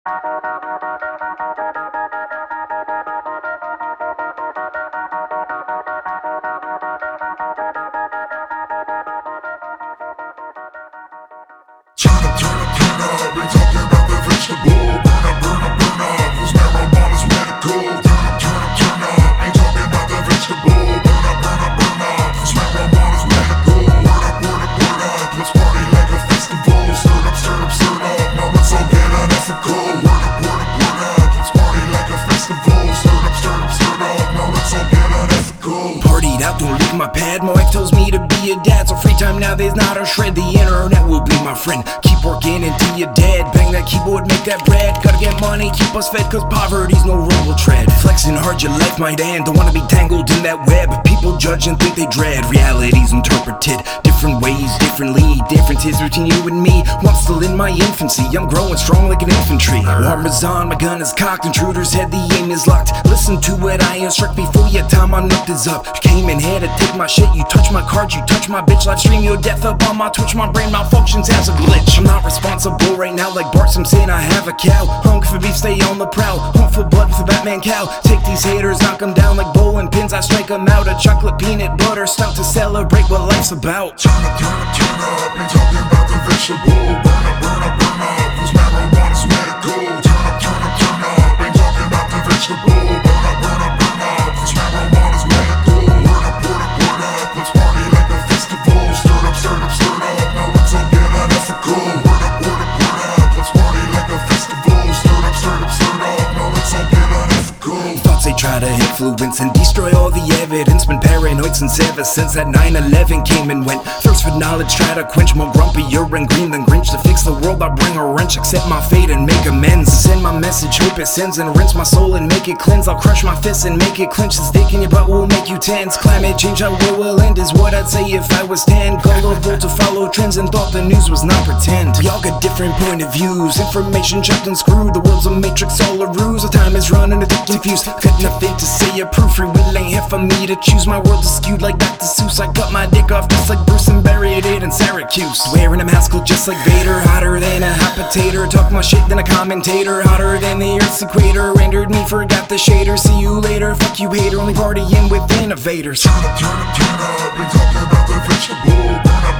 Ain't talking about the vegetable. Burn up, burn up, burn up. Whose marijuana's medical? Turn up, turn up, turn up. Ain't talking about the vegetable. Burn up, burn up, burn up. Whose marijuana's medical? Word up, word up, word up. Let's party like a festival. Stir up, stir up, stir up. Now let's all get unethical. Word up, word up, word up. Let's party like a festival. Stir up, stir up, stir up. Now let's all get unethical. Partied out, don't leave my pad. My wife tells me to be a dad, so free time now there's not a shred. The internet will be my friend. Keep working until you're dead. Bang that keyboard, make that bread. Gotta get money, keep us fed, cause poverty's no road we'll tread. Flexing hard, your life might end. Don't wanna be tangled in that web. People judge and think they dread. Reality's interpreted different ways, differently. Differences between you and me. Well, I'm still in my infancy, I'm growing strong like an infantry. Armor's on, my gun is cocked. Intruder's head, the aim is locked. Listen to what I instruct before your time on up is up. You came in here to take my shit. You touch my card, you touch my bitch. Live stream your death up on my Twitch. My brain malfunctions as a glitch. I'm not responsible right now like Bart Simpson. I have a cow. Hunk for beef, stay on the prowl. Hunt for blood with a Batman cow. Take these haters, knock them down like bowling pins. I strike them out. A chocolate peanut butter stout to celebrate what life's about. Turn up, turn up, turn up. Ain't talking about the vegetable. Burn up, burn up, burn up. Whose marijuana's medical? Turn up, turn up, turn up. Ain't talking about the vegetable. Burn up, burn up, burn up. Whose marijuana's medical? Word up, word up, word up. Let's party like a festival. Stir up, stir up, stir up. Now let's all get unethical. Word up, word up, word up. Let's party like a festival. Stir up, stir up, stir up. Now let's all get unethical. Thoughts they try to influence and destroy all the evidence. Been paranoid since ever since that 9/11 came and went. Thirst for knowledge, try to quench. More grumpier and green than Grinch. To fix the world, I bring a wrench. Accept my fate and make amends. Send my message, hope it sends. And rinse my soul and make it cleanse. I'll crush my fists and make it clench. This dick in your butt will make you tense. Climate change, how will end is what I'd say if I was 10. Gullible to follow trends and thought the news was not pretend. We all got different point of views. Information chopped and screwed. The world's a matrix, all a ruse. The time is running, addicted fuse. Got nothing to say, a proof. Free will ain't here for me to choose. My world is skewed like Dr. Seuss. I cut my dick off just like Bruce and buried it in Syracuse. Wearing a mask just like Vader. Hotter than a hot potato. Talk my shit than a commentator. Hotter than the earth's equator. Rendered me, forgot the shader. See you later, fuck you hater. Only partying with innovators. Turn up, turn up, turn up. Ain't talking about the vegetable. Burn up,